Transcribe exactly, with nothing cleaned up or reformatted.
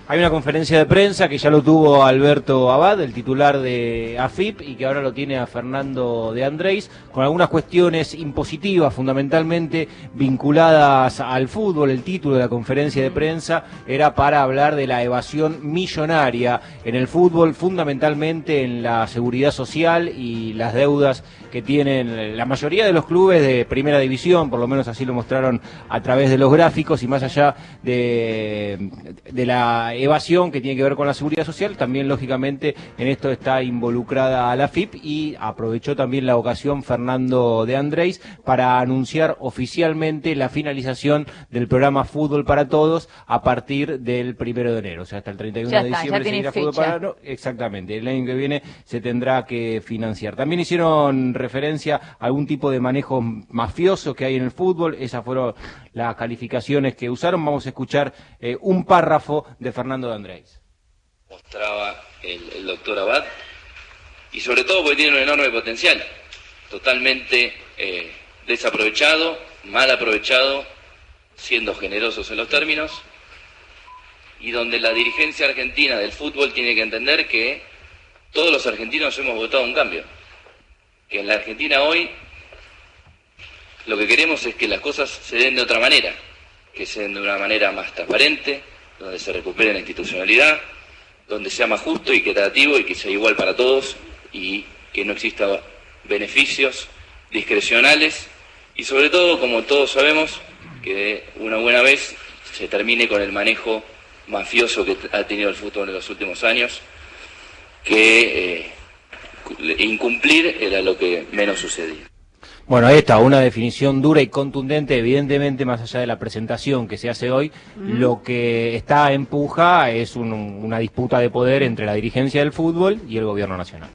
Hay una conferencia de prensa que ya lo tuvo Alberto Abad, el titular de A F I P, y que ahora lo tiene a Fernando de Andrés, con algunas cuestiones impositivas, fundamentalmente vinculadas al fútbol. El título de la conferencia de prensa era para hablar de la evasión millonaria en el fútbol, fundamentalmente en la seguridad social y las deudas que tienen la mayoría de los clubes de primera división, por lo menos así lo mostraron a través de los gráficos, y más allá de, de la evasión que tiene que ver con la seguridad social, también lógicamente en esto está involucrada la F I P, y aprovechó también la ocasión Fernando de Andrés para anunciar oficialmente la finalización del programa Fútbol para Todos a partir del primero de enero, o sea, hasta el treinta y uno ya de está, diciembre seguirá Fútbol para Todos. Exactamente, el año que viene se tendrá que financiar. También hicieron referencia a algún tipo de manejo mafioso que hay en el fútbol. Esas fueron las calificaciones que usaron. Vamos a escuchar eh, un párrafo de Fernando de Andrés. Mostraba el, el doctor Abad, y sobre todo porque tiene un enorme potencial, totalmente eh, desaprovechado, mal aprovechado, siendo generosos en los términos, y donde la dirigencia argentina del fútbol tiene que entender que todos los argentinos hemos votado un cambio, que en la Argentina hoy lo que queremos es que las cosas se den de otra manera, que se den de una manera más transparente, donde se recupere la institucionalidad, donde sea más justo y equitativo y que sea igual para todos, y que no exista beneficios discrecionales, y sobre todo, como todos sabemos, que una buena vez se termine con el manejo mafioso que ha tenido el fútbol en los últimos años, que eh, incumplir era lo que menos sucedía. Bueno, ahí está, una definición dura y contundente, evidentemente, más allá de la presentación que se hace hoy, mm. lo que está en puja es un, una disputa de poder entre la dirigencia del fútbol y el gobierno nacional.